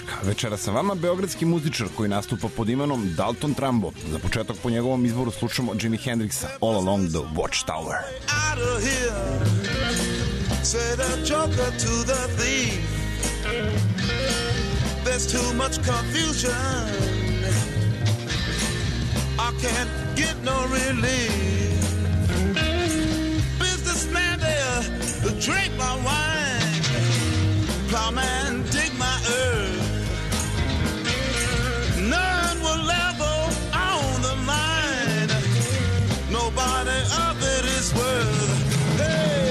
Drgička. Večera sa vama beogradski muzičar koji nastupa pod imenom Dalton Trumbo. Za početak po njegovom izboru slušamo Jimi Hendrixa, All Along the Watchtower. Out of here, say the joker to the thief. There's too much confusion, I can't get no relief. Businessman there, drink my wine. Plowman, dig my earth. None will ever own the mine. Nobody of it is worth. Hey.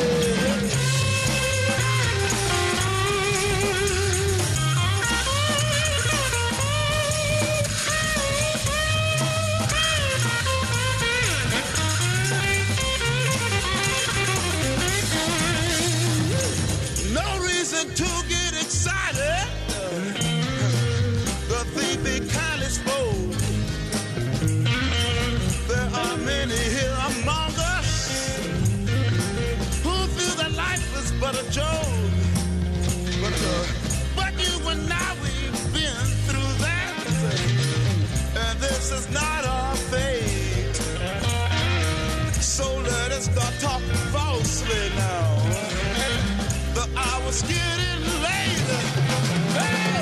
To get excited, the thief be kindly spoke. There are many here among us who feel that life is but a joke. But you and I, we've been through that, and this is not our fate. So let us start talking falsely now. The hour's getting late. Hey!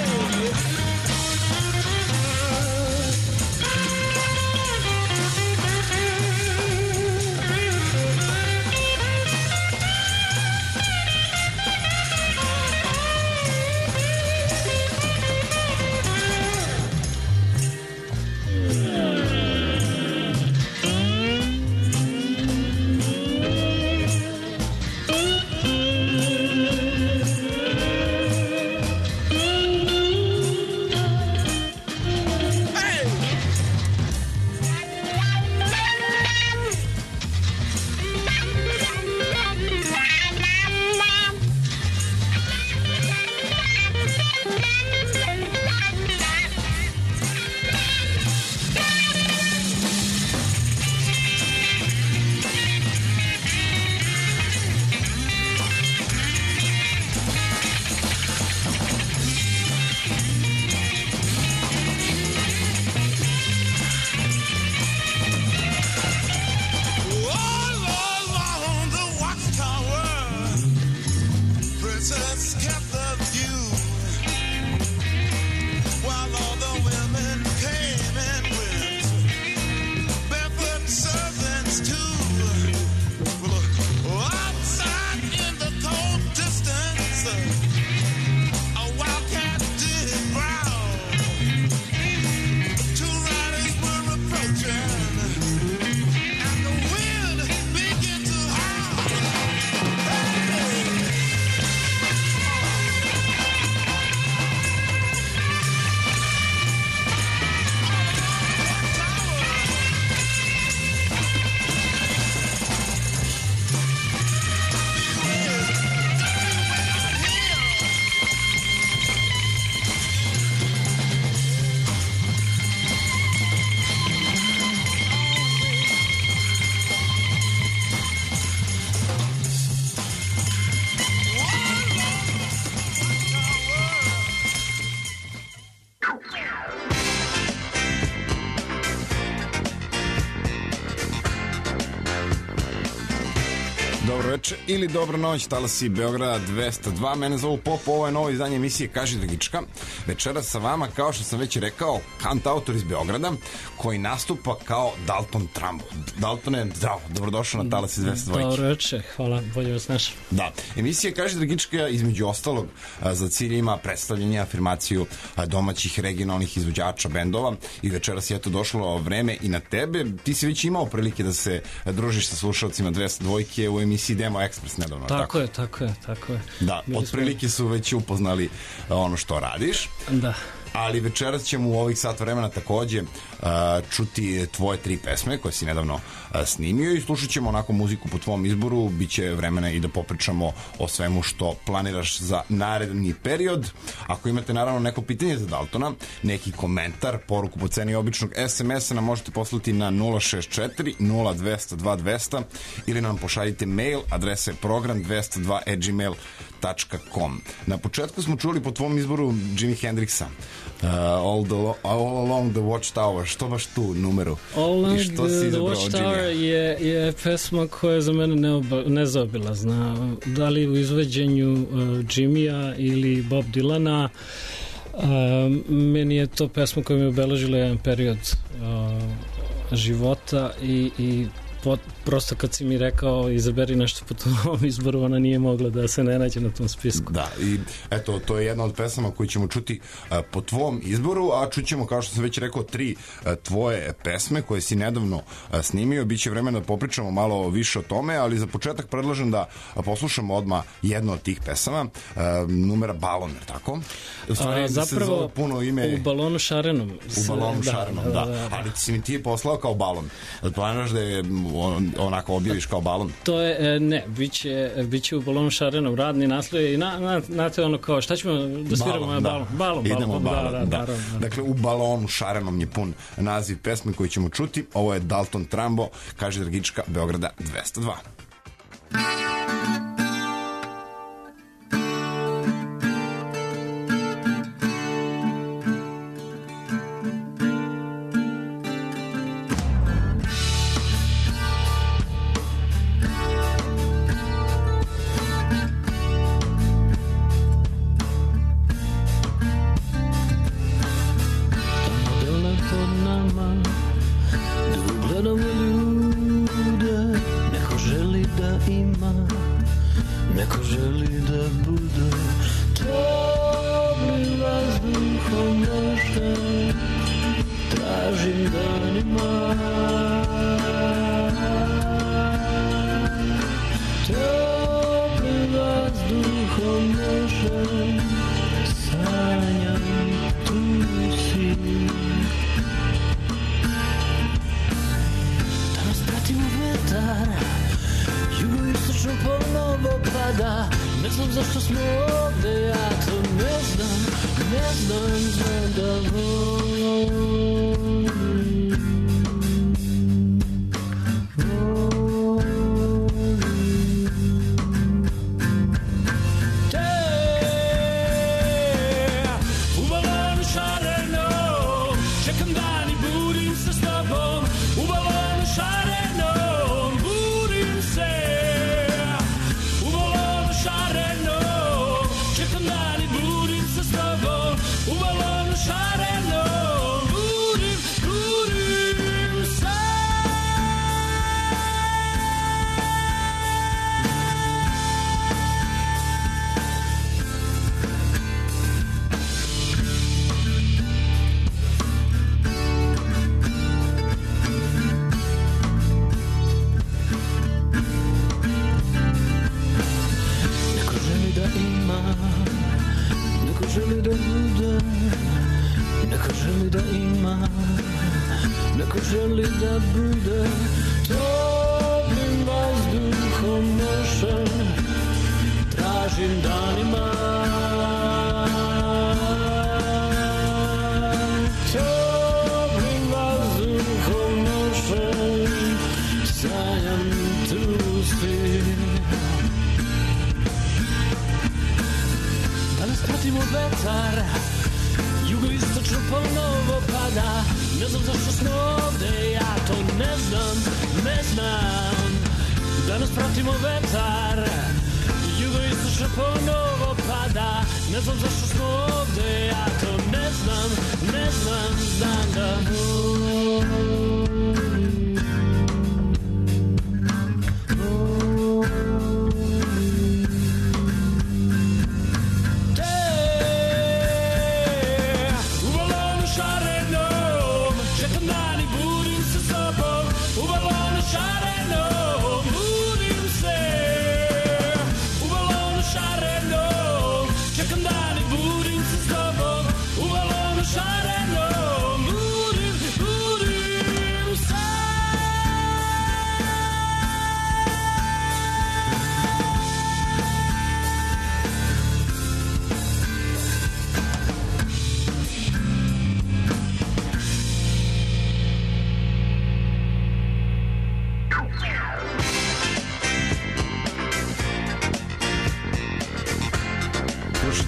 Ili dobro noć, talasi Beograda 202, mene zovu Pop, ovo je novo izdanje emisije Kaži Drgička. Večera sa vama, kao što sam već rekao, kantautor iz Beograda, koji nastupa kao Dalton Trumbo. Daltone, zdravo, dobrodošao na talasi 202. Dobro večer, hvala, bolje vas našao. Da, emisija Kaži Drgička između ostalog za cilj ima predstavljanje, afirmaciju domaćih regionalnih izvođača bendova i večeras je to došlo vreme i na tebe. Ti si već imao prilike da se družiš sa slušalcima 202 u emisiji Demo Express nedavno. Tako je. Da, otprilike su već upoznali ono što radiš. Da. ali večeras ćemo u ovih sat vremena takođe čuti tvoje 3 pesme koje si nedavno snimio i slušat ćemo onako muziku po tvom izboru, bit će vremena i da popričamo o svemu što planiraš za naredni period. Ako imate naravno neko pitanje za Daltona, neki komentar, poruku po ceni običnog SMS-a nam možete poslati na 064 0200 2200 ili nam pošaljite mail, adresa je program202@gmail.com. Na početku smo čuli po tvom izboru Jimi Hendrixa, All Along the Watchtower. Što baš tu numeru? All Along I što si the izabrao od Watchtower Jimija? je pesma koja je za mene nezaobilazna. Da li u izveđenju Jimija ili Bob Dylana, meni je to pesma koja mi je obeležila jedan period života i prosto kad si mi rekao izaberi nešto po tom izboru, ona nije mogla da se ne nađe na tom spisku. Da, i eto, to je jedna od pesama koju ćemo čuti po tvom izboru, a čućemo, kao što sam već rekao, 3 tvoje pesme koje si nedavno snimio. Biće vremena da popričamo malo više o tome, ali za početak predlažem da poslušamo odmah jedno od tih pesama, numera Balon, jer tako? U stvari, zapravo, puno ime... U balonu šarenom. U balonu šarenom, da. Ali si mi ti poslao kao balon. Planiraš da je onako objaviš kao balon? To je, ne, biće u balonu šarenom, radni naslov i znate ono kao, šta ćemo da sviramo? Balon. Idemo balon, da. Naravno. Dakle, u balonu šarenom je pun naziv pesme koju ćemo čuti. Ovo je Dalton Trambo, kaže Dragička, Beograda 202.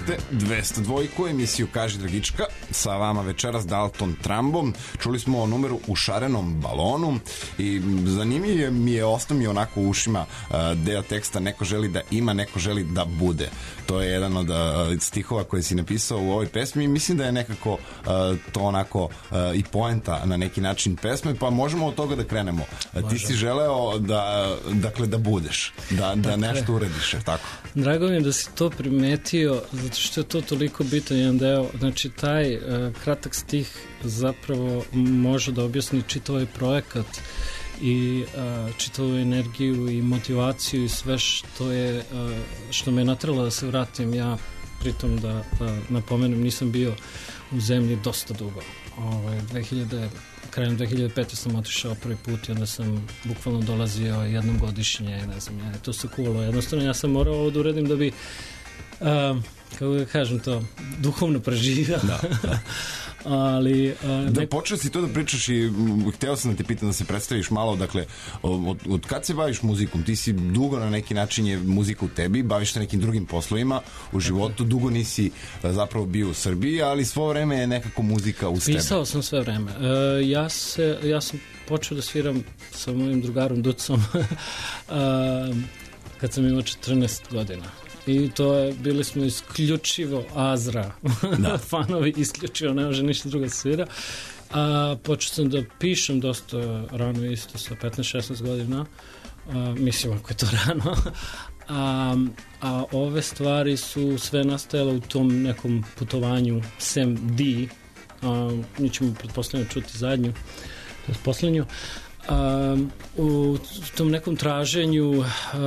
Slušate 202 emisiju Kaži Dragička, sa vama večeras Dalton Trumbo. Čuli smo o numeru U šarenom balonu i zanimljiv mi je, ostao mi onako u ušima deo teksta: neko želi da ima, neko želi da bude. To je jedan od stihova koje si napisao u ovoj pesmi i mislim da je nekako to onako i poenta na neki način pesme, pa možemo od toga da krenemo. Ti si želeo da budeš, da nešto uradiš, tako? Drago mi je da si to primetio, zato što je to toliko bitan jedan deo. Znači, taj kratak stih zapravo može da objasni čitav ovaj projekat i čitavu energiju i motivaciju i sve što me je natralo da se vratim. Ja, pritom da napomenem, nisam bio u zemlji dosta dugo. Krajem 2005. sam otišao prvi put i onda sam bukvalno dolazio jednom godišnje, ne znam, to se kuvalo. Jednostavno, ja sam morao ovo da uradim da bi, kako da kažem to, duhovno preživio. Da. Ali počeo si to da pričaš i hteo sam da te pitam da se predstaviš malo. Dakle, od kad se baviš muzikom? Ti si dugo, na neki način je muzika u tebi, baviš se nekim drugim poslovima u životu, dugo nisi zapravo bio u Srbiji, ali svo vreme je nekako muzika uz tebe. Pisao sam sve vreme. Ja sam počeo da sviram sa mojim drugarom Ducom kad sam imao 14 godina. I bili smo isključivo Azra fanovi, isključivo, ne može ništa drugo da svira. Počeo sam da pišem dosta rano, isto sa 15-16 godina, mislim ako je to rano, a ove stvari su sve nastajale u tom nekom putovanju Sam D, mi ćemo pretpostavljeno čuti zadnju, poslednju, u tom nekom traženju,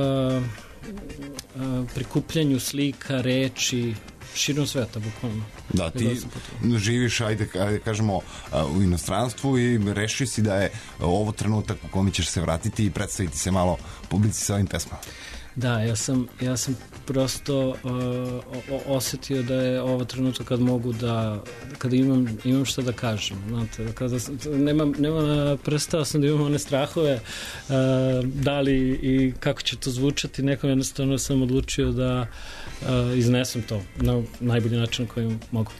prikupljanju slika, reči širom sveta, bukvalno. Da, ti živiš, ajde kažemo, u inostranstvu i reši si da je ovo trenutak u kome ćeš se vratiti i predstaviti se malo publici sa ovim pesmama. Da, ja sam prosto osetio da je ovo trenutak kad mogu kada imam šta da kažem, znate, kada prestao sam da imam one strahove da li i kako će to zvučati, nekom jednostavno sam odlučio da iznesem to na najbolji način na koji mogu.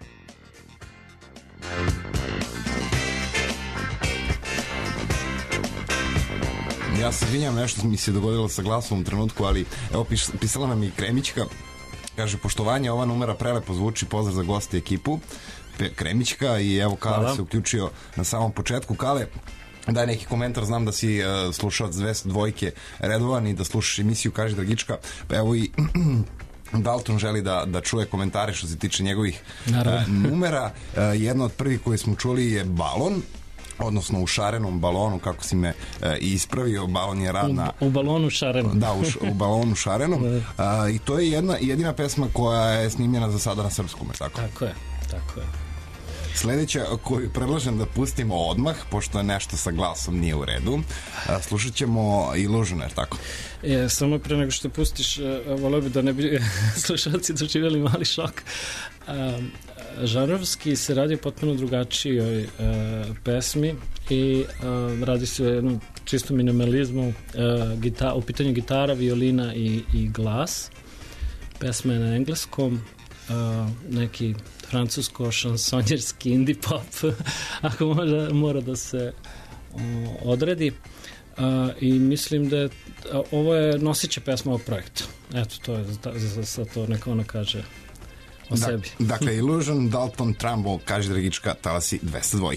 Ja se izvinjam, nešto mi se dogodilo sa glasom u trenutku, ali evo pisala nam i Kremićka, kaže: poštovanje, ova numera prelepo zvuči, pozdrav za goste i ekipu. Kremićka, i evo Kale se uključio na samom početku. Kale, daj neki komentar, znam da si slušalac 202 redovan i da slušaš emisiju Kaži Dragička, pa evo i Dalton želi da čuje komentare što se tiče njegovih numera. Jedna od prvih koje smo čuli je Balon, odnosno U šarenom balonu, kako si me ispravio. Balon je rad na... U balonu šarenom. Da, u balonu šarenom. I to je jedina pesma koja je snimljena za sada na srpskom, je tako? Tako je. Sledeća koju predlažem da pustimo odmah, pošto je nešto sa glasom nije u redu, slušat ćemo Illusion, je tako? Samo pre nego što pustiš, voleo bi da ne bi slušalci doživjeli mali šok. Žanrovski se radi potpuno drugačijoj pesmi i radi se o jednom čistom minimalizmu, u pitanju gitara, violina i glas. Pesma je na engleskom, neki francusko-šansonjerski indie pop, ako mora da se odredi. I mislim da ovo je nosića pesma ovog projekta. Eto, to je za to neka ona kaže o sebi. Dakle, Illusion, Dalton Trumbo, Kaži Dragička, talasi 202.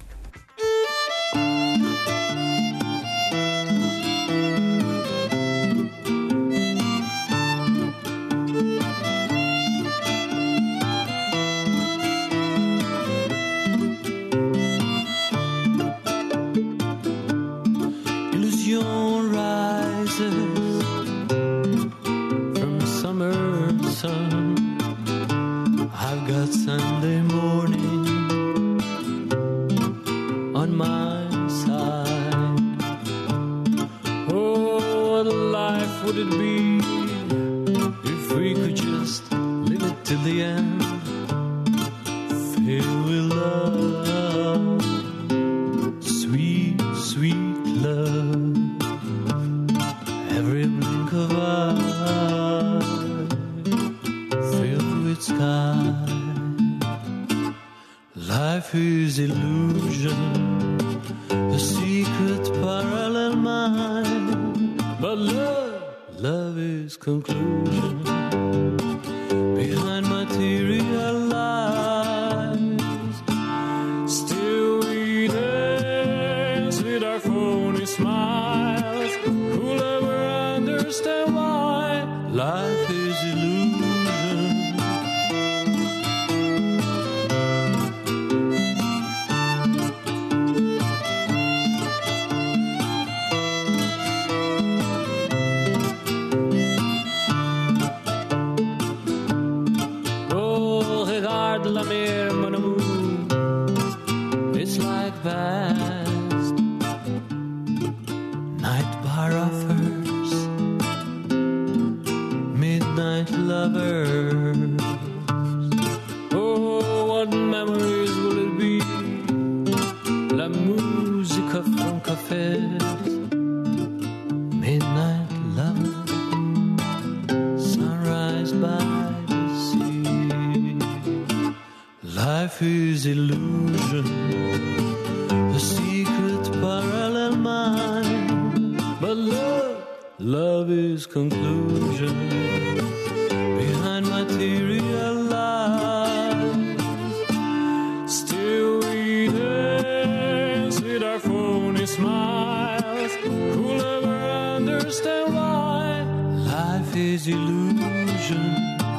Sunday morning on my side. Oh, what a life would it be if we could just live it till the end, filled with love, sweet, sweet love, every blink of eye filled with illusion, a secret parallel mind. But love is conclusion behind material lies. Still we dance with our phony smiles. Who'll ever understand why life is illusion? It's like vast night bar offers, midnight lovers. Oh, what memories will it be? La musica from cafés, midnight lovers, sunrise by the sea. Life is illusion, a secret parallel mind. But love is conclusion behind material lies. Still we dance with our phony smiles. Who'll ever understand why life is illusion?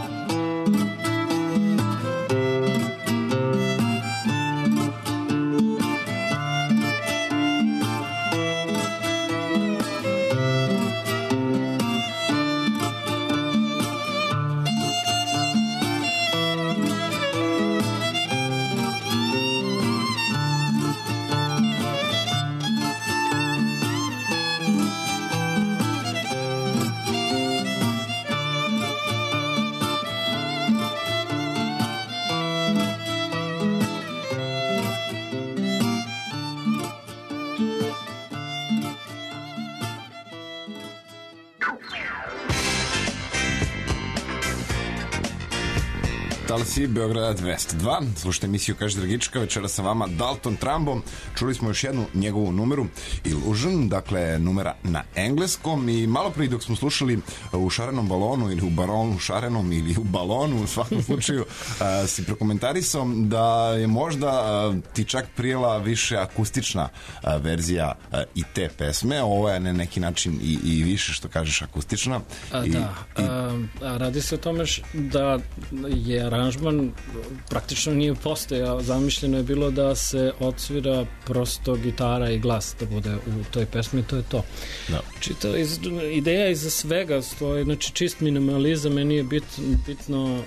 Talsi, Beograd 202, slušajte emisiju Kaži Dragička, večera sa vama Dalton Trumbo. Čuli smo još jednu njegovu numeru, Illusion, dakle numera na engleskom, i malo prije dok smo slušali u šarenom balonu ili u balonu šarenom ili u balonu, u svakom slučaju si prokomentarisao da je možda ti čak prijela više akustična verzija i te pesme, ovo je na neki način i više, što kažeš, akustična. Radi se o tome da je aranžman praktično nije postojao, zamišljeno je bilo da se odsvira prosto gitara i glas da bude u toj pesmi, to je to. Da. Ideja iza svega stoji, znači čist minimalizam, meni je bitno,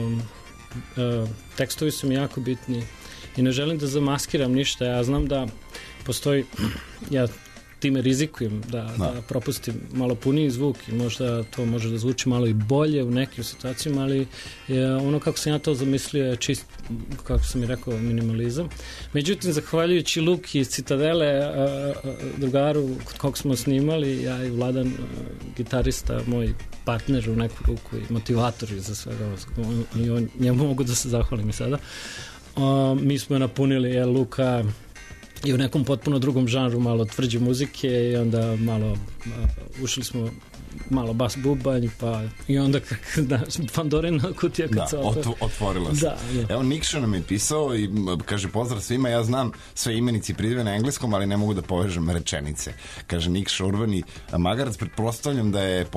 tekstovi su mi jako bitni i ne želim da zamaskiram ništa, ja znam da postoji, ja time rizikujem da propustim malo puniji zvuk i možda to može da zvuči malo i bolje u nekim situacijama, ali ono kako sam ja to zamislio je čist, kako sam i rekao, minimalizam. Međutim, zahvaljujući Luki iz Citadele, drugaru kod kog smo snimali, ja i Vladan, gitarista, moj partner u neku ruku i motivator za svega ovo, njemu mogu da se zahvalim i sada. Mi smo napunili, Luka i u nekom potpuno drugom žanru, malo tvrđe muzike, i onda malo ušli smo malo bas bubanj, pa i onda Pandorina kutija kad se otvorila se. Evo, Nikša nam je pisao i kaže: pozdrav svima, ja znam sve imenici i pridive na engleskom, ali ne mogu da povežem rečenice. Kaže Nikša Urbani Magarac, pretpostavljam da je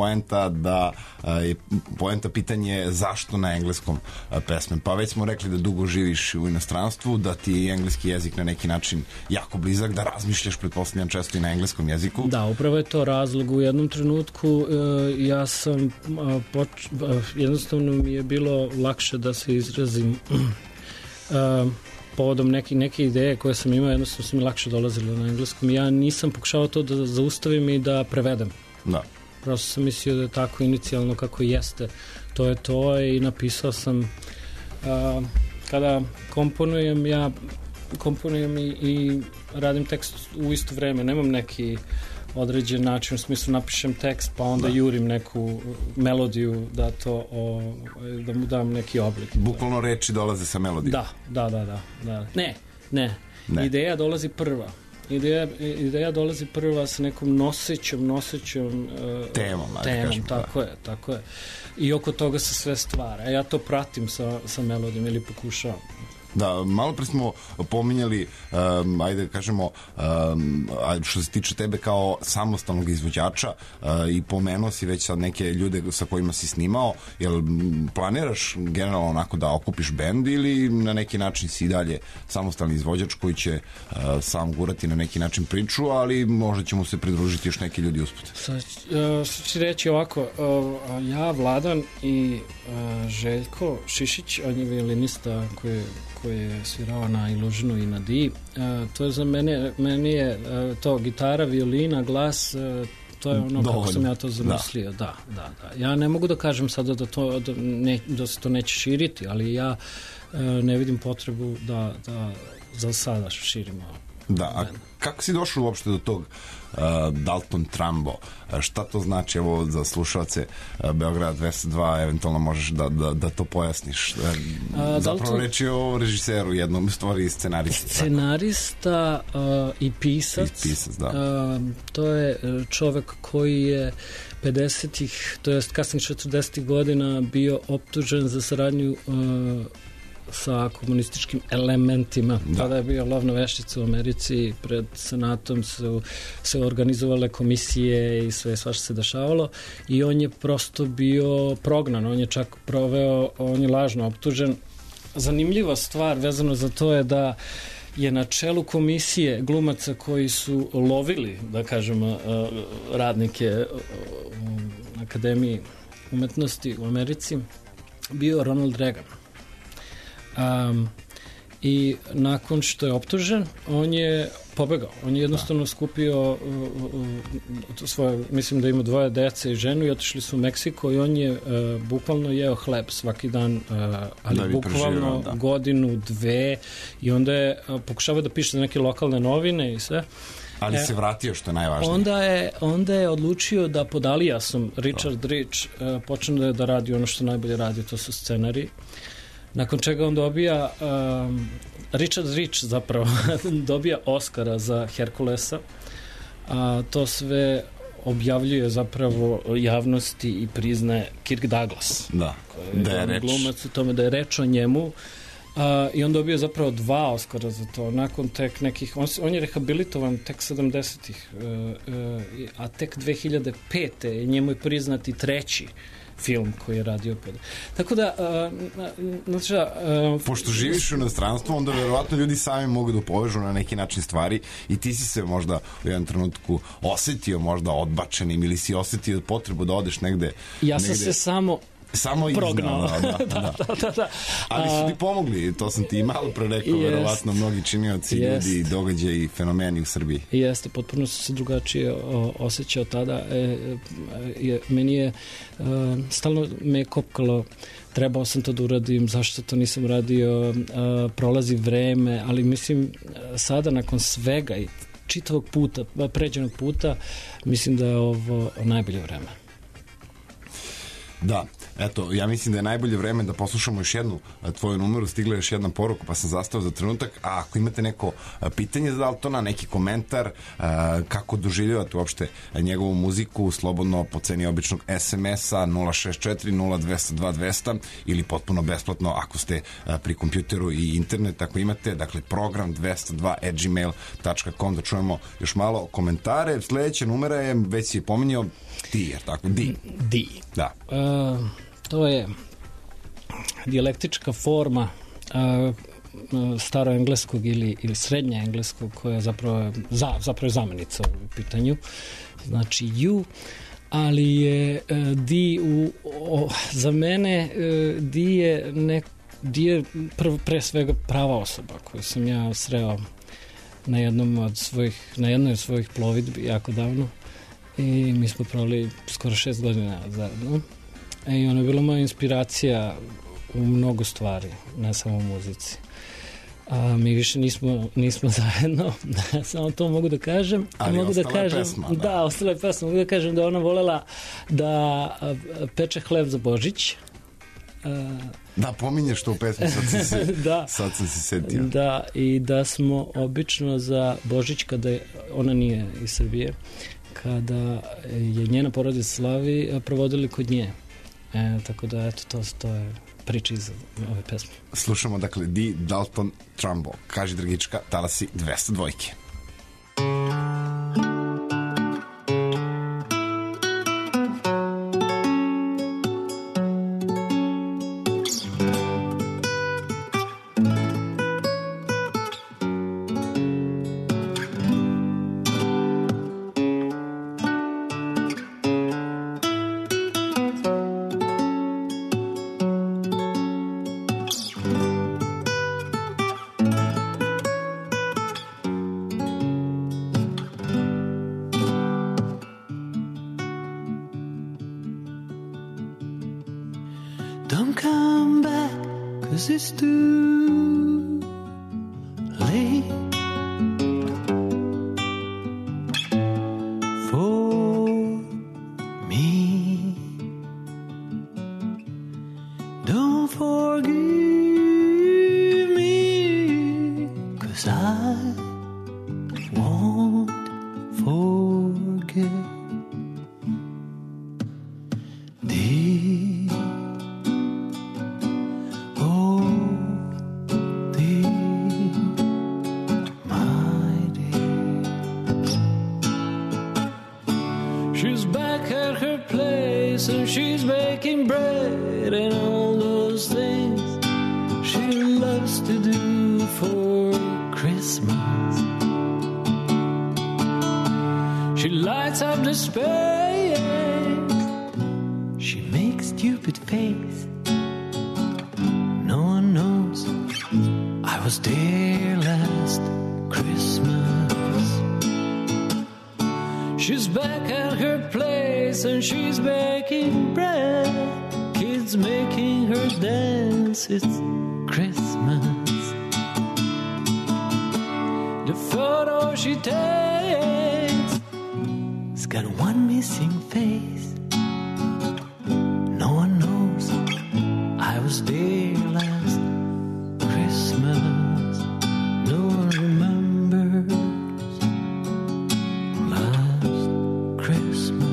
poenta pitanje zašto na engleskom pesme. Pa već smo rekli da dugo živiš u inostranstvu, da ti je engleski jezik na neki način jako blizak, da razmišljaš, pretpostavljam, često i na engleskom jeziku. Da, upravo je to razlog. U jednom trenutku ja sam jednostavno mi je bilo lakše da se izrazim povodom neke ideje koje sam imao, jednostavno su mi lakše dolazile na engleskom. Ja nisam pokušao to da zaustavim i da prevedem. Da. Prosto sam mislio da je tako inicijalno kako jeste. To je to, i napisao sam kada komponujem, ja komponujem i radim tekst u isto vreme. Nemam neki određen način, u smislu napišem tekst pa onda jurim neku melodiju da mu dam neki oblik. Bukvalno reči dolaze sa melodijom. Da. Ne. Ne. Ideja dolazi prva. Ideja dolazi prva sa nekom nosećom temom, tako je. I oko toga se sve stvara. Ja to pratim sa melodijom ili pokušavam. Da, malo pre smo pominjali, ajde kažemo, što se tiče tebe kao samostalnog izvođača, i pomenuo si već sad neke ljude sa kojima si snimao, jel planiraš generalno onako da okupiš bend ili na neki način si i dalje samostalni izvođač koji će sam gurati na neki način priču, ali možda će mu se pridružiti još neki ljudi usput? Sad ću reći ovako, ja, Vladan i Željko Šišić, on je violinista koji je svirao na Illusionu i na Di. To je za meni je to gitara, violina, glas, to je ono kako sam ja to zamislio. Da. Ja ne mogu da kažem sada da se to neće širiti, ali ja ne vidim potrebu da za sada širimo. Da, a kako si došao uopšte do tog Dalton Trumbo? Šta to znači, evo, za slušalce Beograd 202, eventualno možeš da to pojasniš? Zapravo reći o režiseru, jednom stvari scenarista. Scenarista i pisac. Da. To je čovek koji je 50-ih, to jest kasnih 40-ih godina bio optužen za saradnju sa komunističkim elementima. Tada je bio lov na vešticu u Americi, pred senatom su se organizovale komisije i sve svašta se dešavalo i on je prosto bio prognan, on je čak on je lažno optužen. Zanimljiva stvar vezano za to je da je na čelu komisije glumaca koji su lovili, da kažemo, radnike u Akademiji umetnosti u Americi bio Ronald Reagan. I nakon što je optužen, on je pobegao. On je jednostavno skupio svoje, mislim da ima 2 dece i ženu i otišli su u Meksiko i on je bukvalno jeo hleb svaki dan, ali bukvalno godinu, 2 i onda je pokušavao da piše za neke lokalne novine i sve. Ali se vratio, što je najvažnije. Onda je odlučio da pod alijasom Richard Rich počne da radi ono što najbolje radi, to su scenariji. Nakon čega on dobija Richard Rich zapravo dobija Oscara za Herkulesa, a to sve objavljuje zapravo javnosti i priznaje Kirk Douglas. Da je reč. Glumac u tome, da je reč o njemu. I on dobio zapravo 2 Oscara za to. Nakon tek nekih, on je rehabilitovan tek 70-ih, a tek 2005. njemu je priznati 3. film koji je radio. Tako da, pošto živiš u inostranstvu, onda verovatno ljudi sami mogu da povežu na neki način stvari i ti si se možda u jednom trenutku osetio možda odbačenim ili si osetio potrebu da odeš negde. Ja sam se samo prognao. Da. Ali su ti pomogli, to sam ti malo pre rekao, verovatno mnogi činioci, ljudi, događaji i fenomeni u Srbiji. Jeste, potpuno sam se drugačije osjećao tada. Meni je stalno me je kopkalo, trebao sam to da uradim, zašto to nisam radio, prolazi vreme, ali mislim sada nakon svega i čitavog puta, pređenog puta, mislim da je ovo najbolje vreme. Da, eto, ja mislim da je najbolje vreme da poslušamo još jednu tvoju numeru, stigla je još jedna poruka pa sam zastao za trenutak, a ako imate neko pitanje za Daltona, neki komentar, kako doživljavate uopšte njegovu muziku, slobodno po ceni običnog SMS-a 064 0202 200 ili potpuno besplatno ako ste pri kompjuteru i internet, ako imate, dakle program 202@gmail.com, da čujemo još malo komentare. Sljedeća numera je, već si je pominjao, Di, jer tako? Di. Da. To je dijalektička forma staroengleskog ili srednje engleskog, koja zapravo je zamenica u pitanju. Znači you, ali je Di za mene Di je pre svega prava osoba koju sam ja sreo na jednoj od svojih plovidbi jako davno. I mi smo proveli skoro 6 godina zajedno. I ona je bila moja inspiracija u mnogo stvari, ne samo u muzici. Mi više nismo zajedno, samo to mogu da kažem. Ali ostala je pesma. Da, ostala je pesma. Mogu da kažem da ona volela da peče hleb za Božić Da, pominješ to u pesmi, sad sam se setio. Da, i da smo obično za Božić, kada ona nije iz Srbije, kada je njena porodica slavi, provodili kod nje. Tako da, eto, to je priča iz ove pesme. Slušamo, dakle, Di Dalton Trumbo. Kaži, Dragička, Talasi 202. Don't come back, 'cause it's too late for me. Don't forgive me, 'cause I won't forget. She's back at her place and she's baking bread and all those things she loves to do for Christmas. She lights up the space, she makes stupid face. No one knows I was there last Christmas. She's back at her place and she's baking bread. Kids making her dance, it's Christmas. The photo she takes has got one missing face. No one knows I was there last Christmas. No one remembers last Christmas.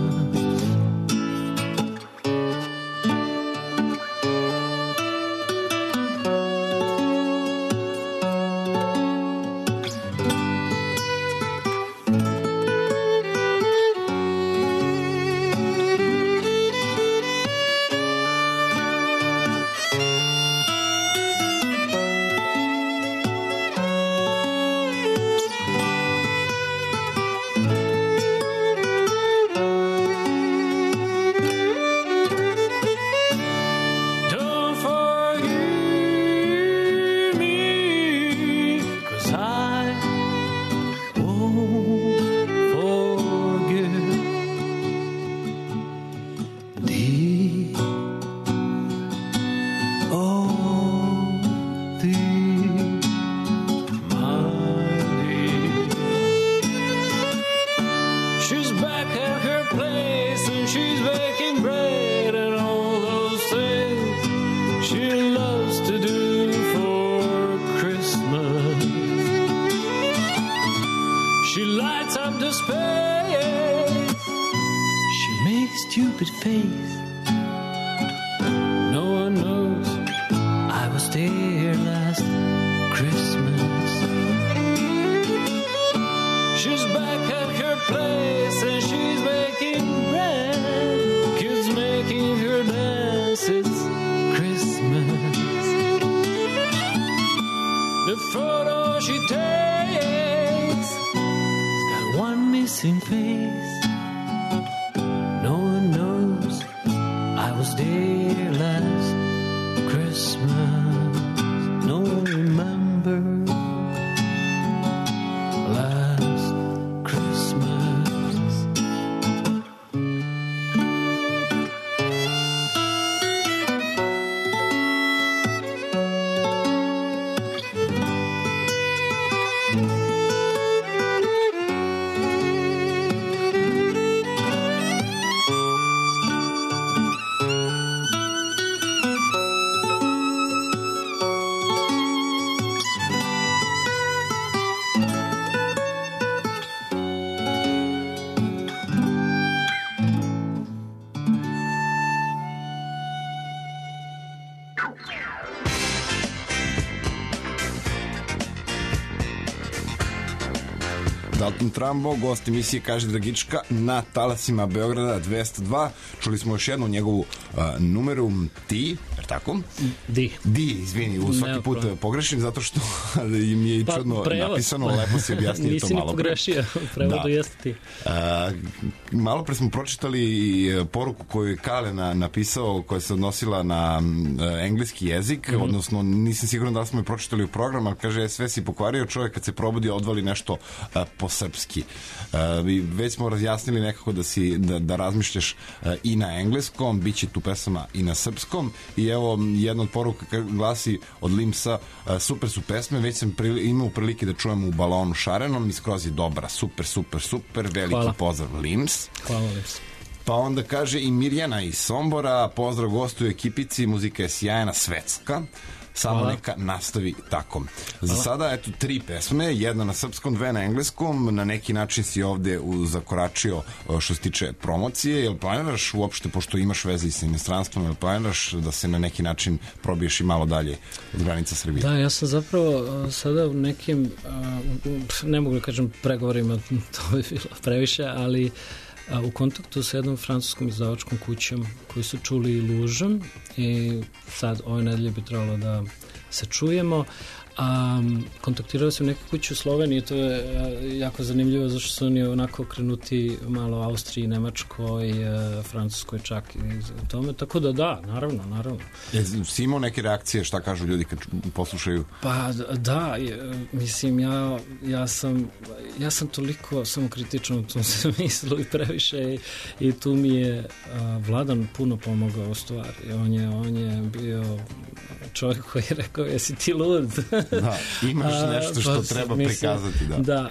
Stupid face. No one knows I was there last Christmas. She's back at her place and she's making bread. Kids making her dance, it's Christmas. The photo she takes has got one missing face. No one knows I was there last Christmas. No one remembers last Christmas. Dalton Trumbo, gost emisije Kaži Dragička na talasima Beograda 202. Čuli smo još jednu njegovu numeru Ti, jer tako? Di, izvini, svaki put pogrešim zato što im je čudno napisano, lepo si objasnio to nisi malo ni pogrešio, u prevodu jeste Ti. Malo pre smo pročitali poruku koju je Kale napisao, koja se odnosila na engleski jezik, odnosno nisam siguran da smo je pročitali u program, ali kaže, sve si pokvario, čovjek kad se probudi odvali nešto po srpski. Već smo razjasnili nekako da razmišljaš i na engleskom, bit će tu pesama i na srpskom, i evo jedna od poruka glasi od Limsa, super su pesme, već sam imao prilike da čujem u balonu šarenom i skroz je dobra, super, veliki pozdrav Lims. Hvala Lims. Pa onda kaže i Mirjana iz Sombora, pozdrav gostu u ekipici, muzika je sjajna, svetska, samo neka nastavi tako. Za sada, eto, 3 pesme, jedna na srpskom, 2 na engleskom, na neki način si ovde zakoračio što se tiče promocije, jel planiraš uopšte, pošto imaš veze i sa inostranstvom, jel planiraš da se na neki način probiješ i malo dalje od granica Srbije? Da, ja sam zapravo sada u nekim, ne mogu da kažem pregovorima, to bi bilo previše, ali u kontaktu sa jednom francuskom izdavačkom kućom koji su čuli Illusion i sad ove nedelje bi trebalo da se čujemo. Kontaktirao sam neke kuće u Sloveniji, to je jako zanimljivo zašto su oni onako okrenuti malo Austriji, Nemačkoj, Francuskoj čak i tome, tako da, naravno. Si imao neke reakcije, šta kažu ljudi kad poslušaju? Pa da, mislim, ja sam toliko samokritičan u tom smislu i previše i tu mi je Vladan puno pomogao u stvari. On je bio čovjek koji je rekao, jesi ti lud? Da, imaš nešto što treba prikazati, da. Da,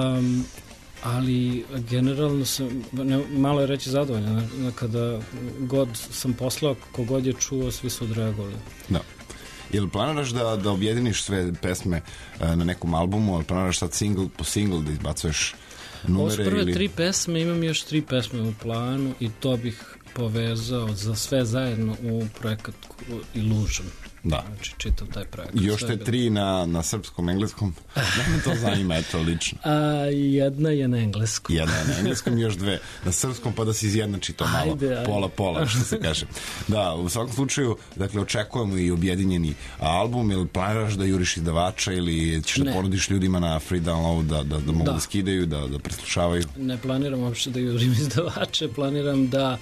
ali generalno sam, malo je reći zadovoljan, kada god sam poslao, kogod je čuo, svi su odreagovali. Da. Jel planiraš da objediniš sve pesme na nekom albumu, ali planiraš sad single po single da izbacuješ numere? Ovo su prve 3 pesme, imam još 3 pesme u planu i to bih povezao za sve zajedno u projekat Illusion. Da. Znači, čitav taj projekt. I još te 3 na srpskom, engleskom. Da me to zanima, eto, lično. Jedna je na engleskom. Jedna je na engleskom i još 2 na srpskom, pa da se izjednači to malo. Pola, što se kaže. Da, u svakom slučaju, dakle, očekujemo i objedinjeni album, ili planiraš da juriš izdavača ili ćeš da ponudiš ljudima na free download da mogu da skidaju, da preslušavaju? Ne planiram uopšte da jurim izdavače, planiram da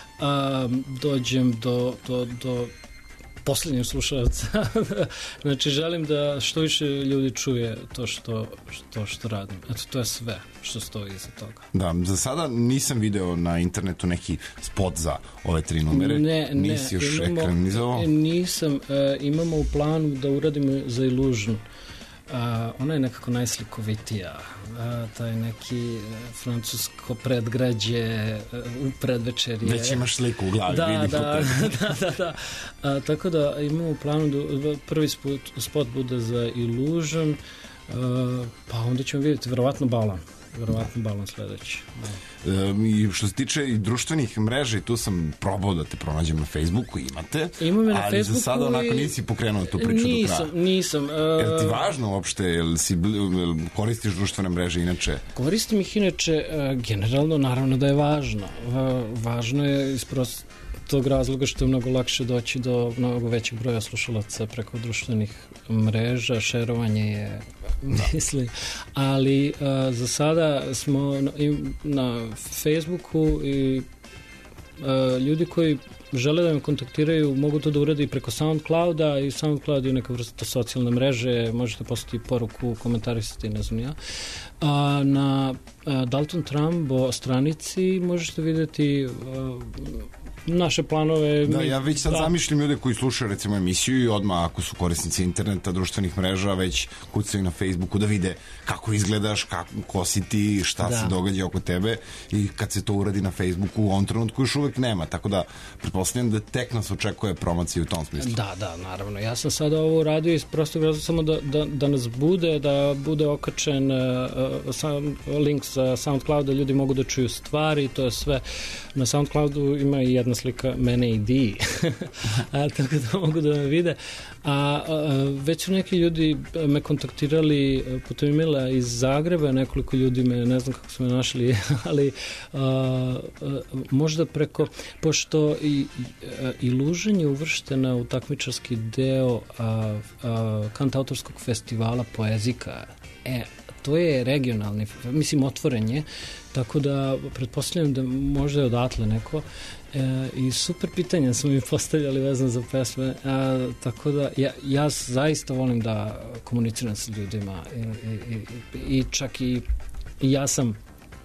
dođem do poslednjeg slušalca. Znači, želim da što više ljudi čuje to što radim. Eto, to je sve što stoji iza toga. Da, za sada nisam video na internetu neki spot za ove 3 numere. Nisi još ekranizovao? Nisam. Imamo u planu da uradimo za Illusion. Ona je nekako najslikovitija. Taj neki francusko predgrađe u predvečerje. Već imaš sliku u glavi. Da. Tako da imamo u planu da prvi spot bude za Illusion, pa onda ćemo vidjeti verovatno Balan sledeći. I što se tiče i društvenih mreža, i tu sam probao da te pronađem na Facebooku, imate, ali Facebooku za sada onako nisi pokrenuo tu priču do kraja. Nisam. Jel ti važno uopšte, jel koristiš društvene mreže inače? Koristim ih inače, generalno, naravno da je važno. Važno je iz tog razloga što je mnogo lakše doći do mnogo većeg broja slušalaca preko društvenih mreža, šerovanje je mislim, ali za sada smo na Facebooku i ljudi koji žele da me kontaktiraju mogu to da uradi i preko SoundClouda, i SoundCloud je neka vrsta socijalne mreže, možete poslati poruku, komentarisati, ne znam ja. Na Dalton Trumbo stranici možete vidjeti naše planove. Da, ja već sad zamišljam ljude koji slušaju recimo emisiju i odmah ako su korisnici interneta, društvenih mreža, već kucaju na Facebooku da vide kako izgledaš, ko si ti, šta se događa oko tebe, i kad se to uradi na Facebooku u ovom trenutku još uvek nema, tako da pretpostavljam da tek nas očekuje promocija u tom smislu. Da, naravno. Ja sam sada ovo uradio iz prostog razloga samo da nas bude, da bude okačen link za SoundCloud, da ljudi mogu da čuju stvari, to je sve. Na SoundCloudu ima i jedna jedna slika mene i Di, tako da mogu da me vide. Već su neki ljudi me kontaktirali putem e-maila iz Zagreba, nekoliko ljudi me, ne znam kako su me našli, ali možda preko, pošto i Lužanj je uvrštena u takmičarski deo kantautorskog festivala Poezika. To je regionalni, mislim, otvoren je, tako da pretpostavljam da možda je odatle neko. I super pitanja su mi postavljali vezano za pesme, tako da ja zaista volim da komuniciram sa ljudima i čak i ja sam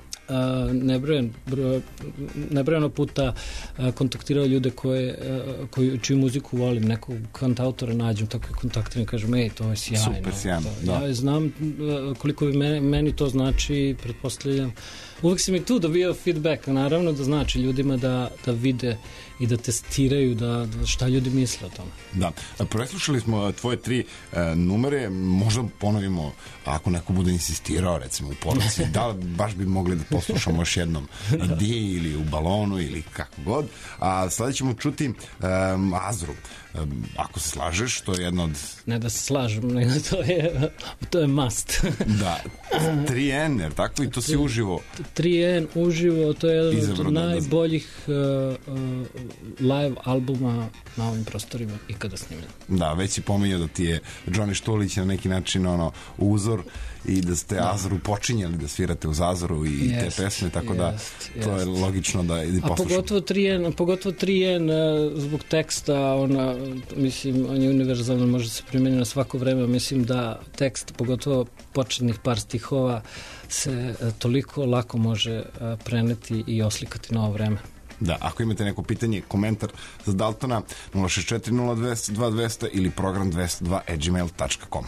nebrojeno puta kontaktirao ljude čiju muziku volim, nekog kantautora nađem, tako i kontaktiram i kažem, to je sjajno. Super, sjajno, da. Ja znam koliko bi meni to znači, pretpostavljam. Uvijek sam i tu dobio feedback, naravno da znači ljudima da vide i da testiraju šta ljudi misle o tome. Da, preslušali smo tvoje 3 numere, možda ponovimo ako neko bude insistirao, recimo u poruci, da baš bi mogli da poslušamo još jednom Di ili u balonu ili kako god, a sada ćemo čuti Azru. Ako se slažeš, to je jedno od... Ne da se slažem, nego to je must. Da, 3N, jer tako, i to si uživo. 3N uživo, to je jedan od najboljih live albuma na ovim prostorima ikada snimljen. Da, već si pominjao da ti je Johnny Štulić na neki način uzor i da ste Azru počinjali da svirate uz Azru i te pesme, tako da to je logično da poslušamo. A pogotovo 3N zbog teksta, mislim, on je univerzalno, može se primjeniti na svako vreme, mislim da tekst, pogotovo početnih par stihova, se toliko lako može preneti i oslikati na ovo vreme. Da, ako imate neko pitanje, komentar za Daltona 064 0200 2200 ili program 202@gmail.com.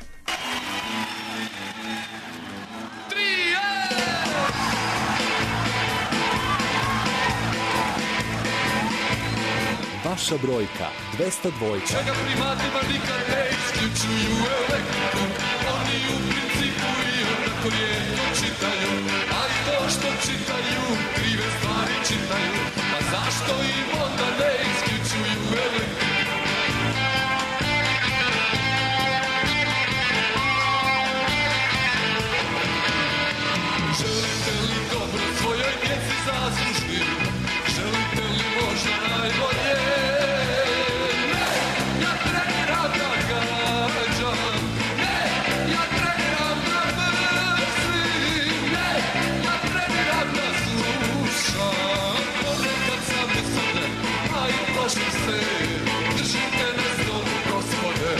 Vaša brojka 202. Čega primatima nikad ne isključuju elektru, oni u principu i onako rijetko čitaju, ali to što čitaju, krive stvari čitaju, a zašto im onda ne isključuju elektru? Želite li dobro svojoj djeci zaslužni? Želite li možda najbolje? Držite nas dom, gospode.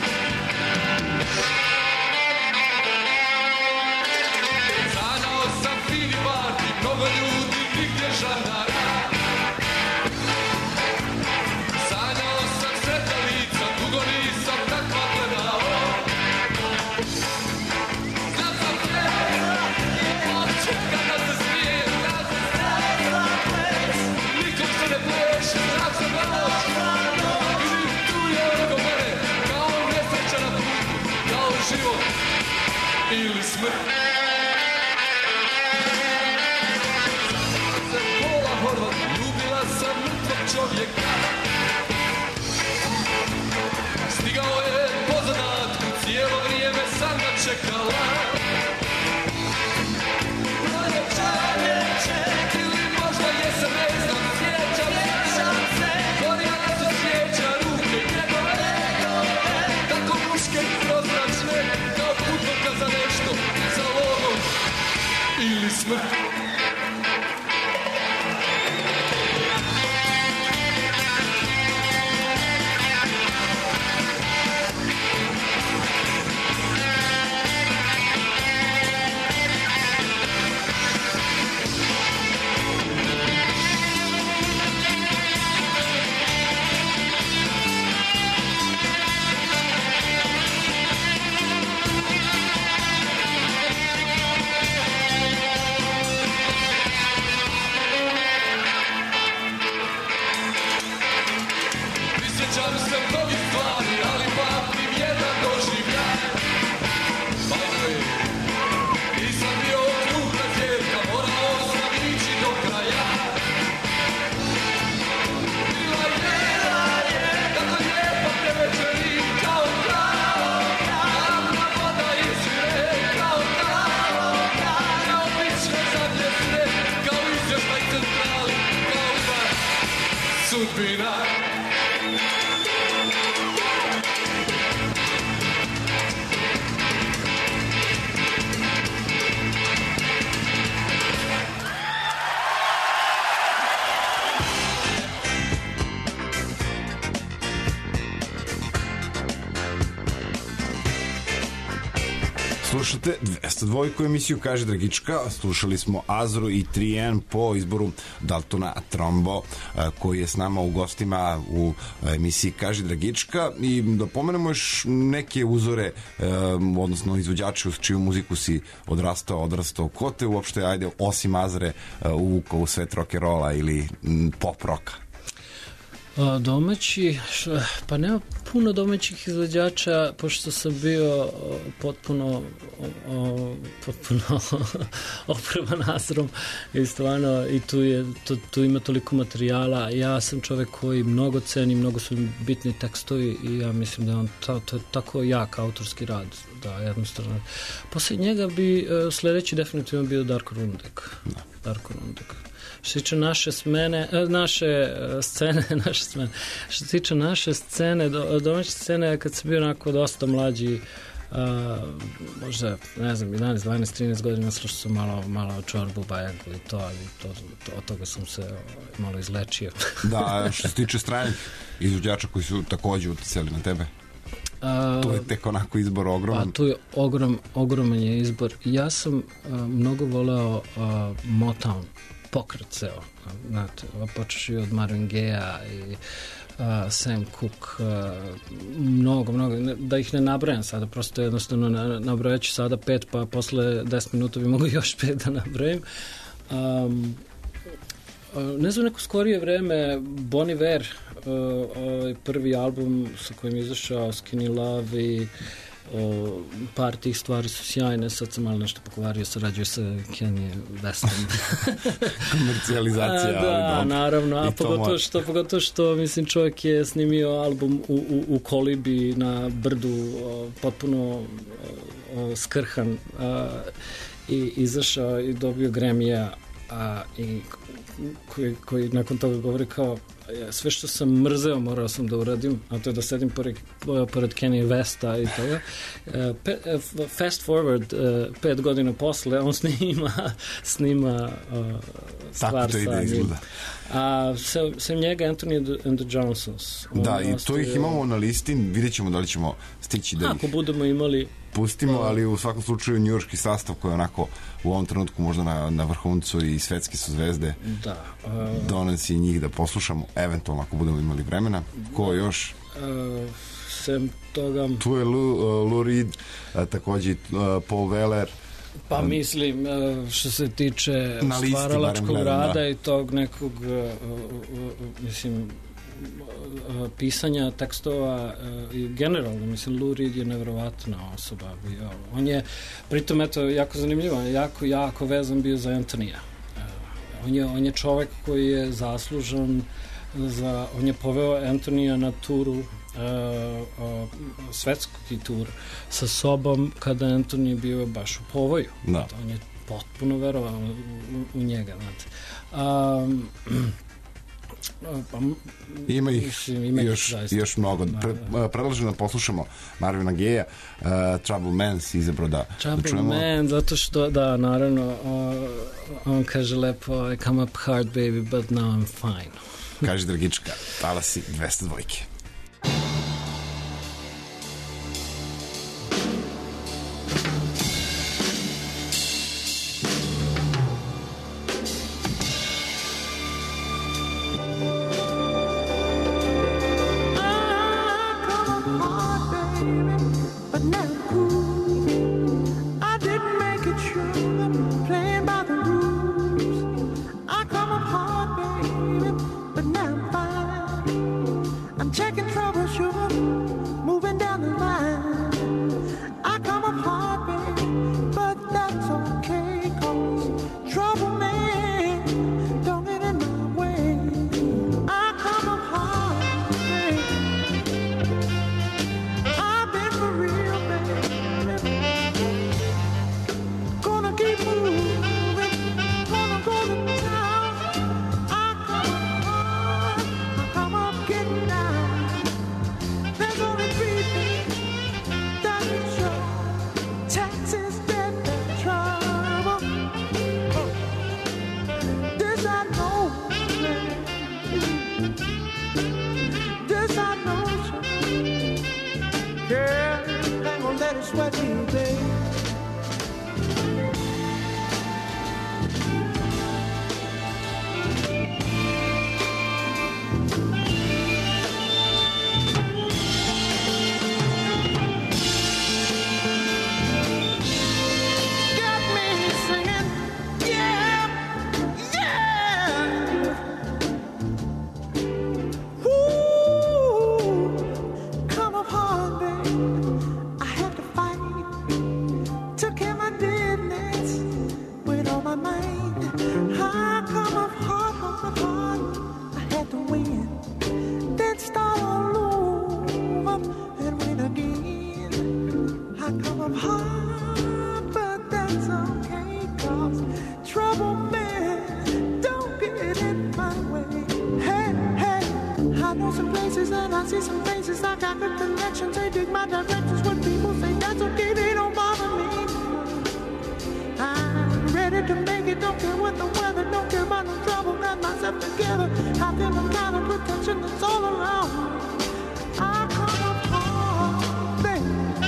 Sanjao sam fini parti, mnogo ljudi, nigdje žandara. Sanjao sam sretna lica, dugo nisam takva gledao. Znao sam sve, od čega da se smijem, nikom se ne pleše, znao sam noć. Život ili smrt. Se Pola Horvat, ljubila sam mrtvog čovjeka. Stigao je po zadatku, cijelo vrijeme sam ga čekala. Ili možda jesam, ne znam, sjećam se. Gorjala su svijeća, ruke njegove, tako muške prozračne, kao putovka za nešto, za logom ili smrt. Slušate 202. emisiju Kaže Dragička. Slušali smo Azru i 3N po izboru Daltona Trumbo, koji je s nama u gostima u emisiji Kaže Dragička. I da pomenemo još neke uzore, odnosno izvođače uz čiju muziku si odrastao. Ko te uopšte, ajde, osim Azre, uvukao u svet rock'n'rolla ili pop rocka? Domaći, pa nema puno domaćih izvođača, pošto sam bio potpuno opreman Azrom i stvarno i tu ima toliko materijala. Ja sam čovek koji mnogo ceni, mnogo su bitni tekstovi i ja mislim da on to je tako jak autorski rad da jednostavno. Posle njega bi sledeći definitivno bio Darko Rundek. Što se tiče naše scene, domaće scene, kad sam bio onako dosta mlađi, možda, ne znam, 11, 12, 13 godina, slušao sam malo Čorbu, Bajagu i to, ali od toga sam se malo izlečio. Da, što se tiče stranih izvođača koji su takođe uticali na tebe? Tu je tek onako izbor ogroman. Pa tu je ogroman je izbor. Ja sam mnogo voleo Motown, pokret ceo, znate, počeši od Marvin Gaye-a i Sam Cooke, mnogo, da ih ne nabrajam sada, prosto jednostavno nabrajaću sada 5, pa posle 10 minuta bi mogu još 5 da nabrajim. Ne znam, neko skorije vreme, Bon Iver, prvi album sa kojim je izašao Skinny Love i par tih stvari su sjajne, sad sam malo nešto pokvario, sarađuje sa Kanye Westom. Komercijalizacija. Da, naravno, a pogotovo što mislim, čovjek je snimio album u kolibi na brdu, potpuno skrhan, i izašao i dobio Grammy-a, i koji nakon toga govori kao sve što sam mrzeo morao sam da uradim, a to je da sedim pored Kanye Westa i toga. Fast forward 5 godina posle on snima stvar sa njim. Sem njega Anthony and the Johnsons. Da, i to ih imamo na listi, vidjet ćemo da li ćemo stići da ih... Ako budemo imali... Pustimo, ali u svakom slučaju njujorški sastav koji je onako u ovom trenutku možda na vrhuncu i svetske su zvezde. Da. Donosi njih da poslušamo, eventualno ako budemo imali vremena. Ko još? Sem toga... Tu je Lou Reed, takođe Paul Weller. Pa mislim, što se tiče stvaralačkog rada i tog nekog, mislim, pisanja tekstova i generalno, mislim, Lou Reed je nevjerovatna osoba bio. On je, pritom, eto, jako zanimljivo, jako vezan bio za Antonija. On je čovek koji je zaslužan on je poveo Antonija na turu, svetski tur sa sobom kada je Antoni bio baš u povoju. Da. On je potpuno verovao u njega, znate. Ima ih još mnogo. Predlažem da poslušamo Marvina Gaye-a, Trouble Man si izabrao da čujemo. Trouble Man, zato što, da, naravno, on kaže lepo, I come up hard baby, but now I'm fine. Kaže Dragička, talasi 202. places and I see some faces. I got good connections. They dig my directions. When people say that's okay, they don't bother me. I'm ready to make it. Don't care what the weather. Don't care about no trouble. Got myself together. I feel the kind of protection that's all around me. I come apart, baby.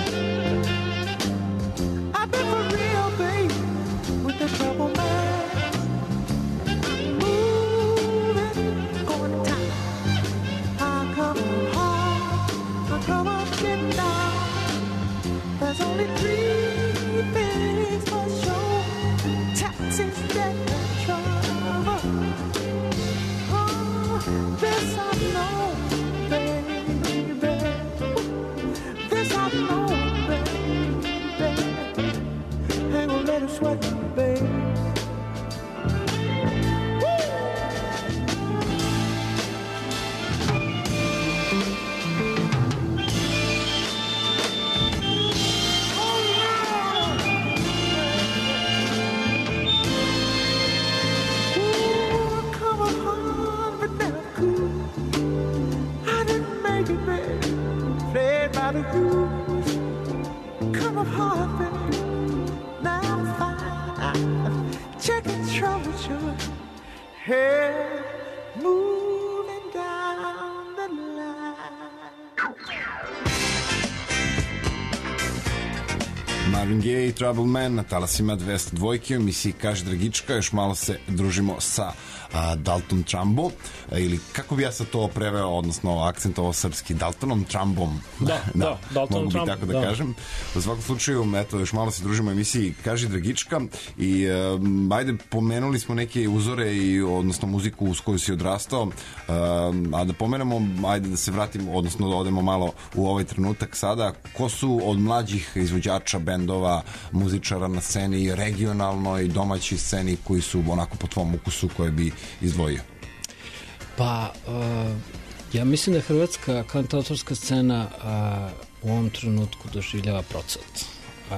I've been for real, baby, with the trouble man. Moving, going to time. I come apart, I come up, get down. There's only three things for sure: taxes, debt, and trouble. Oh, this I know, baby. This I know, baby. Ain't gonna let it sweat me, baby. Come apart, baby. Now I'm fine. Checking trouble, head moving down the line. Marvin Gaye, Trouble Man, na talasima 202 u emisiji Kaži Dragička. Još malo se družimo sa Dalton Trumbo, ili kako bi ja sad to preveo, odnosno akcentovao srpski, Daltonom Trumbom. Da, Dalton Trumbo, tako da kažem. U svakom slučaju, eto, još malo se družimo u emisiji Kaži Dragička i ajde, pomenuli smo neke uzore i, odnosno, muziku s koju si odrastao, a da pomenemo, ajde da se vratimo, odnosno da odemo malo u ovaj trenutak sada. Ko su od mlađih izvođača, bendova, muzičara na sceni, regionalnoj, domaćoj sceni, koji su onako po tvom ukusu, koje bi izdvojio? Pa, ja mislim da hrvatska kantautorska scena u ovom trenutku doživljava procvat.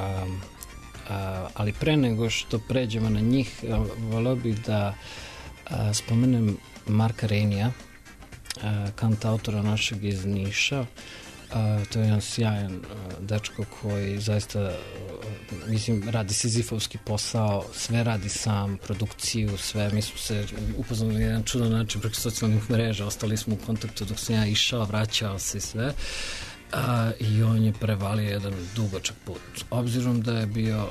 Ali pre nego što pređemo na njih, voleo bih da spomenem Marka Rejnija, kantautora našeg iz Niša. To je jedan sjajan dečko koji zaista, mislim, radi sizifovski posao, sve radi sam, produkciju, sve. Mi smo se upoznali na jedan čudan način preko socijalnih mreža, ostali smo u kontaktu dok sam ja išao, vraćao se i sve. I on je prevalio jedan dugačak put. Obzirom da je bio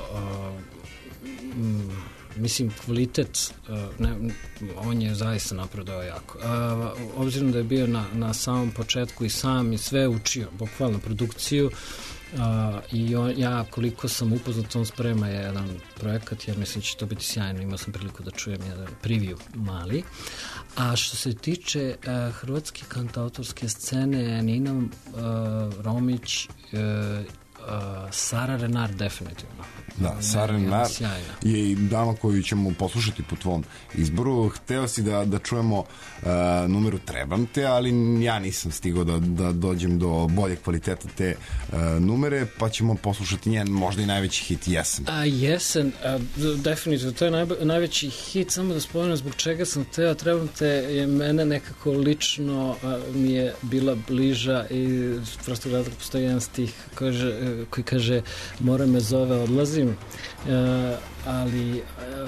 mislim, kvalitet, on je zaista napredao jako. Obzirom da je bio na samom početku i sam je sve učio, bukvalno produkciju, i ja koliko sam upoznat, on sprema je jedan projekat, ja mislim će to biti sjajno, imao sam priliku da čujem jedan preview mali. A što se tiče hrvatske kantautorske scene, Nina Romić, Sara Renar definitivno. Da, Sara Renar je i dama koju ćemo poslušati po tvom izboru. Hteo si da čujemo numeru Trebam te, ali ja nisam stigao da dođem do bolje kvaliteta te numere, pa ćemo poslušati njen možda i najveći hit Jesen. Jesen, definitivno, to je najveći hit. Samo da spomenem zbog čega sam teo. Trebam te je mene nekako lično mi je bila bliža i prosto razlog postoji jedan stih koji kaže More me zove, odlazim, ali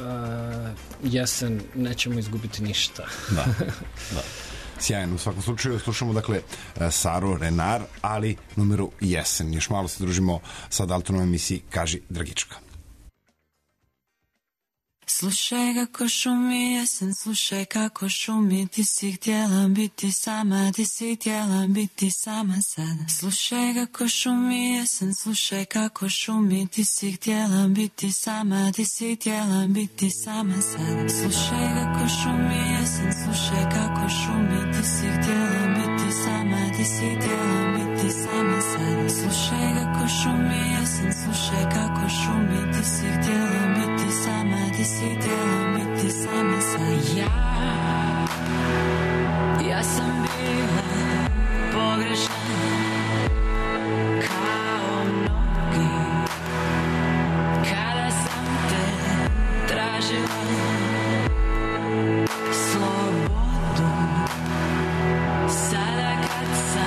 Jesen nećemo izgubiti ništa. Da. Sjajno, u svakom slučaju slušamo dakle Saru Renar, ali numeru Jesen. Još malo se družimo sa Daltonom emisiji Kaži Dragička. Slušaj kako šumi jesen, slušaj kako šumi, ti si htjela biti sama, ti si htjela biti sama sada. Slušaj kako šumi jesen, slušaj kako šumi, ti si htjela biti sama, ti si htjela biti sama sada. Slušaj kako šumi jesen, slušaj kako šumi, ti si htjela biti sama, ti si htjela biti sama sada. Slušaj kako šumi jesen, slušaj kako šumi, ti si htjela biti sama, ti si htjela biti sama sad. Ja sam bila pogrešna kao mnogi kada sam te tražila slobodu. Sada kad sam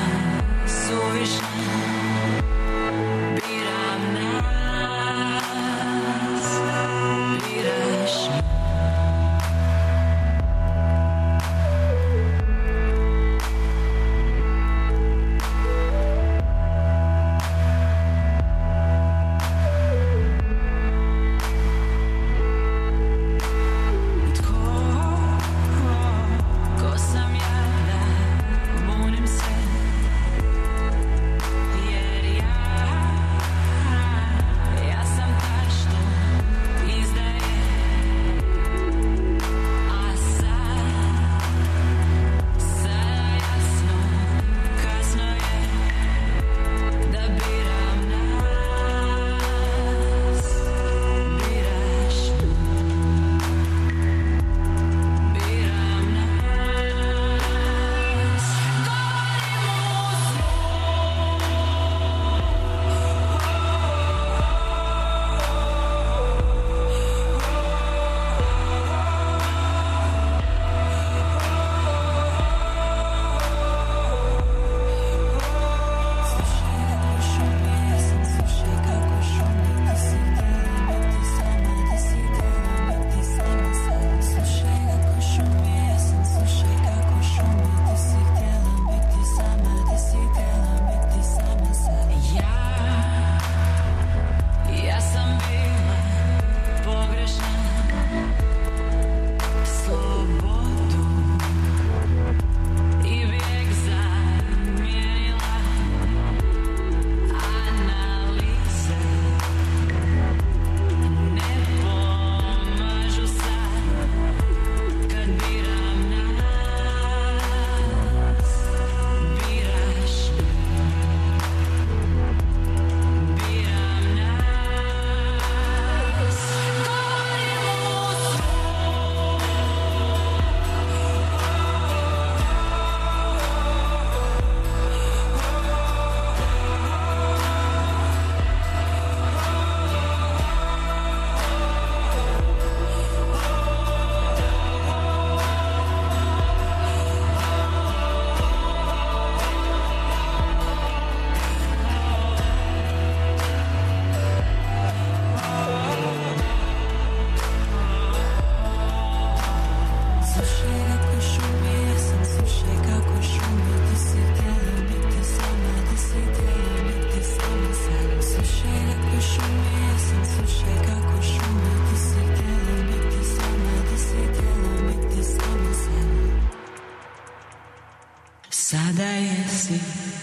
sada jesi.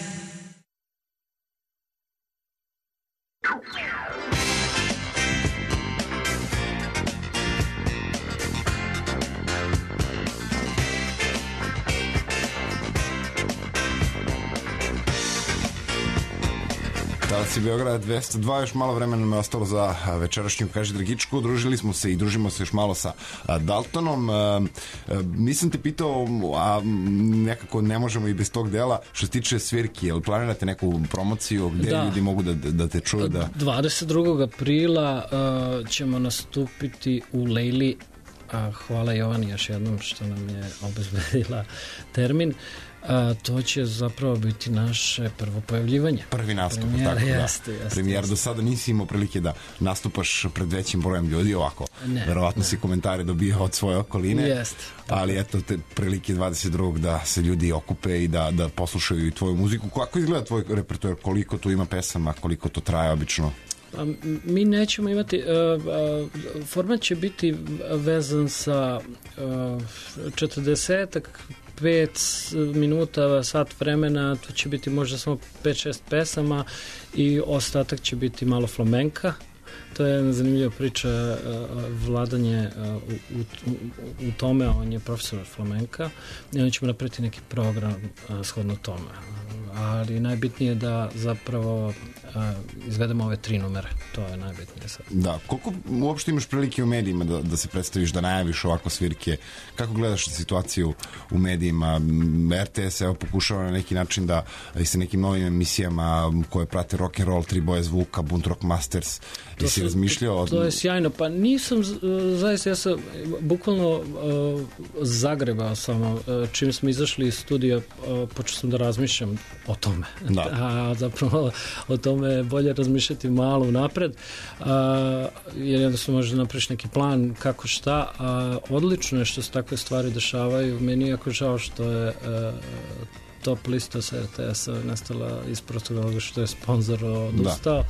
Si Beograd 202, još malo vremena nam je ostalo za večerašnju Kaži Dragičku. Družili smo se i družimo se još malo sa Daltonom. Nisam te pitao, a nekako ne možemo i bez tog dela, što se tiče svirki, jel planirate neku promociju gdje ljudi mogu da te čuju? 22. aprila ćemo nastupiti u Lejli. Hvala Jovani još jednom što nam je obezbedila termin. To će zapravo biti naše prvo pojavljivanje. Prvi nastup, tako da. Premijer, do sada nisi imao prilike da nastupaš pred većim brojem ljudi ovako. Verovatno si komentare dobio od svoje okoline. Ali eto, te prilike 22. da se ljudi okupe i da poslušaju i tvoju muziku. Kako izgleda tvoj repertoar? Koliko tu ima pesama? Koliko to traje obično? Mi nećemo imati, format će biti vezan sa 40-ak, 5 minuta, sat vremena, tu će biti možda samo 5-6 pesama i ostatak će biti malo flamenka. To je jedna zanimljiva priča, vladanje u tome, on je profesor flamenka i onda ćemo napraviti neki program shodno tome. Ali najbitnije je da zapravo izvedemo ove 3 numere, to je najbitnije sad. Da, koliko uopšte imaš prilike u medijima da se predstaviš, da najaviš ovako svirke? Kako gledaš situaciju u medijima? RTS evo pokušava na neki način da i sa nekim novim emisijama koje prate rock'n'roll, Tri boje zvuka, Bunt Rock Masters, jesi razmišljao? To je sjajno, pa nisam zaista, ja sam bukvalno zagrebao samo, čim smo izašli iz studija, počeo sam da razmišljam o tome. A zapravo o tome je bolje razmišljati malo napred, jer jednostavno možeš napraviš neki plan kako šta. Odlično je što se takve stvari dešavaju. Meni je jako žao što je top lista sa RTS-a nastala iz prostog razloga što je sponsor odustao.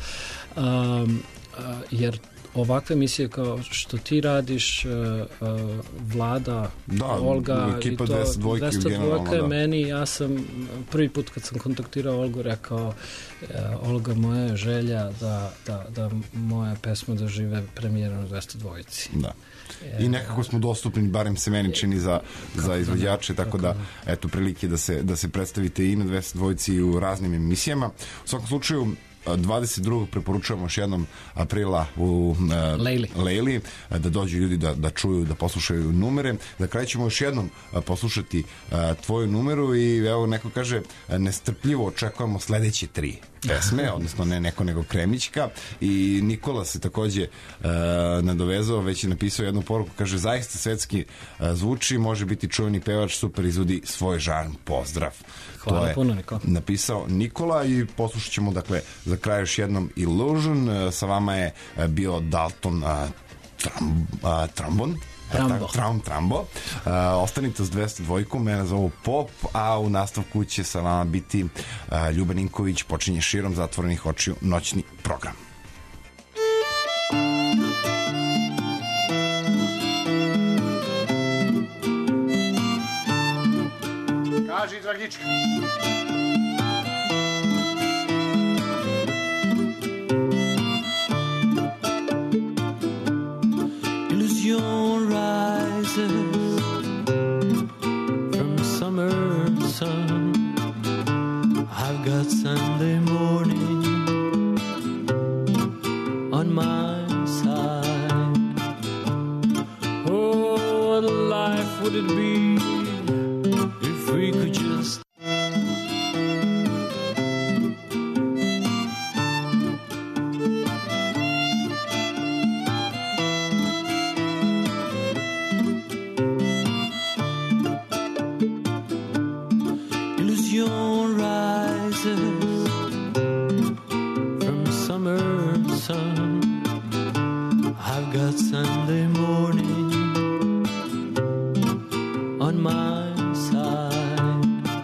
Jer ovakve emisije kao što ti radiš, Vlada, Olga, ekipa 202 je meni, ja sam prvi put kad sam kontaktirao Olgu rekao, Olga, moja je želja da moja pesma dožive premijeru na 202. Da. I nekako smo dostupni, barem se meni čini, za izvođače, tako da eto prilike da se predstavite i na 202 i u raznim emisijama. U svakom slučaju 22. preporučujemo još jednom aprila u Lejli, da dođu ljudi da čuju, da poslušaju numere. Da kraj ćemo još jednom poslušati tvoju numeru i evo neko kaže nestrpljivo očekujemo sledeće 3 pesme, odnosno ne neko nego Kremićka, i Nikola se takođe nadovezao, već je napisao jednu poruku, kaže zaista svetski zvuči, može biti čuveni pevač, super izvodi svoj žarm, pozdrav. Hvala puno, Nikola. Napisao Nikola i poslušat ćemo dakle za kraj još jednom Illusion. Sa vama je bio Dalton Trambo. Ostanite s 202, mene zovu Pop, a u nastavku će sa vama biti Ljuba Ninković, počinje Širom zatvorenih očiju noćni program. Kaži Dragička. Illusion rises from summer sun. I've got Sunday morning on my side. Oh, what a life would it be if we could just illusion rises from summer sun. I've got Sunday morning on my side.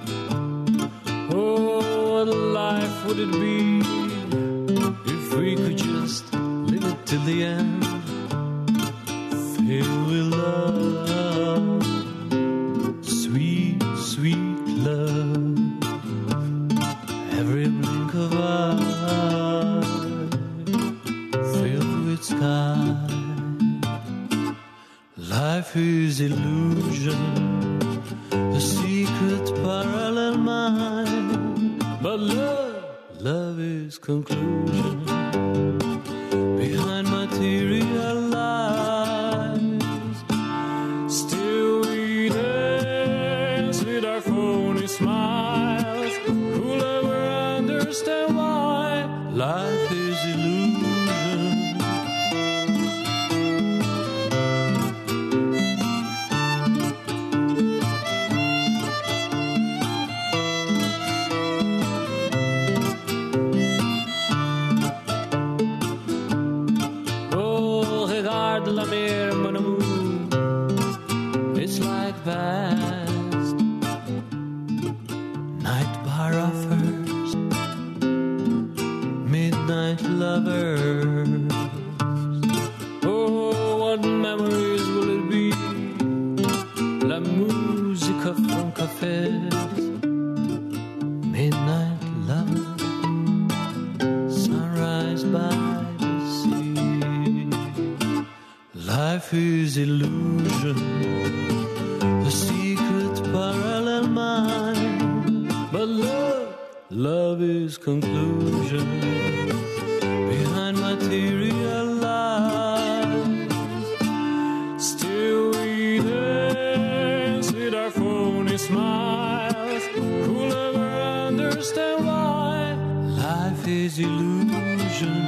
Oh, what a life would it be if we could just live it till the end, filled with love, sweet, sweet love. is illusion, a secret parallel mind. But love is conclusion behind material lies. Still we dance with our phony smiles. Who'll ever understand why life is illusion? La mer, mon amour, it's like vast night bar offers, midnight lovers. Oh, what memories will it be? La musica from cafés, midnight lovers, sunrise by the sea. Life is illusion, a secret parallel mind. But love is conclusion behind material lies. Still we dance with our phony smiles. Who'll ever understand why life is illusion?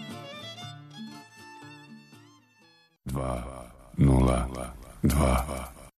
Dva, nula, dva.